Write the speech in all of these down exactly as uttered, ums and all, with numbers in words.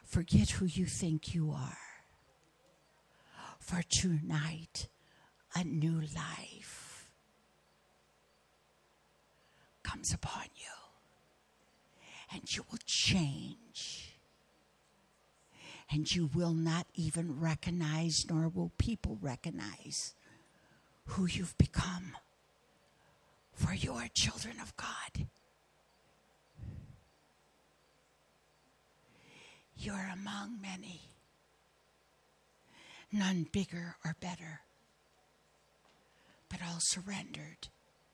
Forget who you think you are. For tonight, a new life comes upon you. And you will change. And you will not even recognize, nor will people recognize, who you've become. For you are children of God. You are among many. None bigger or better, but all surrendered.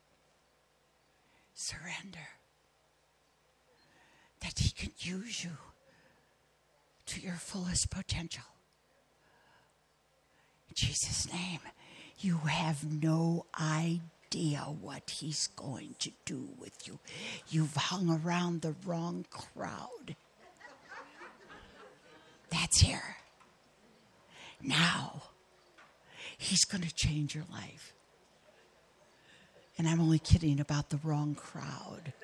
Surrender. That he can use you to your fullest potential. In Jesus' name, you have no idea what he's going to do with you. You've hung around the wrong crowd. That's here. Now, he's going to change your life. And I'm only kidding about the wrong crowd.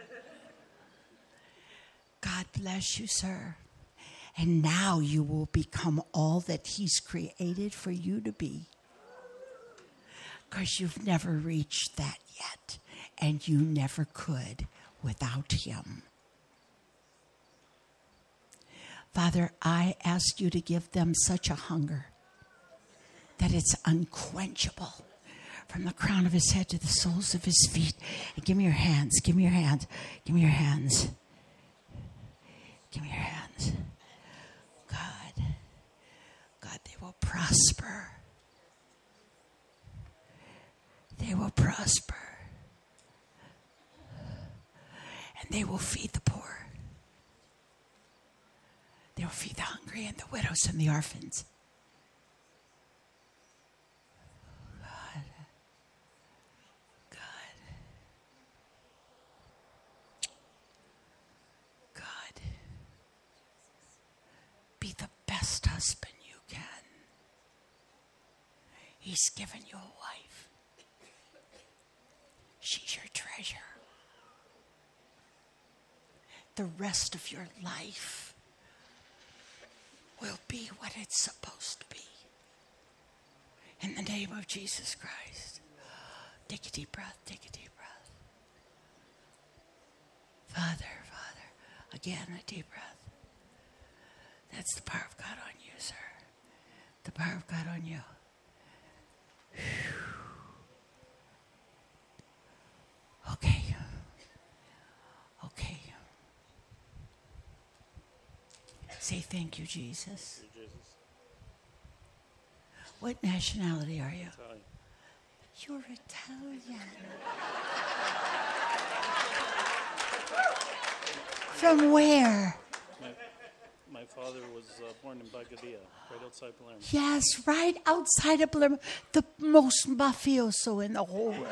God bless you, sir. And now you will become all that he's created for you to be. Because you've never reached that yet. And you never could without him. Father, I ask you to give them such a hunger that it's unquenchable from the crown of his head to the soles of his feet. And give me your hands. Give me your hands. Give me your hands. Give me your hands. God. God, they will prosper. They will prosper. And they will feed the poor. They will feed the hungry and the widows and the orphans. God. God. God. Be the best husband you can. He's given you a wife. She's your treasure. The rest of your life will be what it's supposed to be. In the name of Jesus Christ. Take a deep breath. Take a deep breath. Father, Father. Again, a deep breath. That's the power of God on you, sir. The power of God on you. Okay. Okay. Say thank you, Jesus. Thank you, Jesus. What nationality are you? Italian. You're Italian. From where? My, my father was uh, born in Bagavia, right outside Palermo. Yes, right outside of Palermo. The most mafioso in the whole world.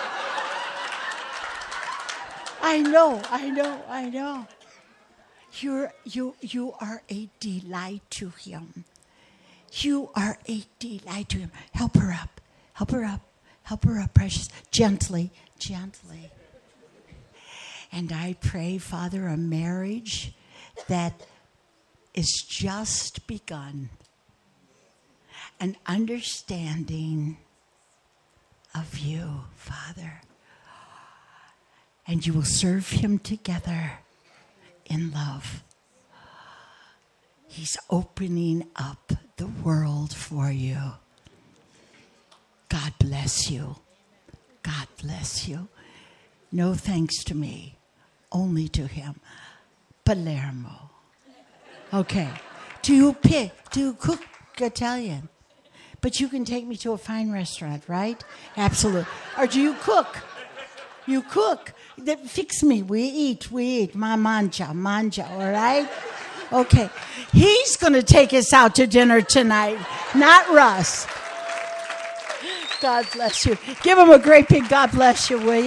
I know, I know, I know. You're, you, you are a delight to him. You are a delight to him. Help her up. Help her up. Help her up, precious. Gently, gently. And I pray, Father, a marriage that is just begun. An understanding of you, Father. And you will serve him together in love. He's opening up the world for you. God bless you. God bless you. No thanks to me, only to him. Palermo. Okay. Do you pick? Do you cook Italian? But you can take me to a fine restaurant, right? Absolutely. Or do you cook? You cook. Fix me. We eat. We eat. Ma mangia, mangia. All right? Okay. He's going to take us out to dinner tonight, not Russ. God bless you. Give him a great big God bless you, will you?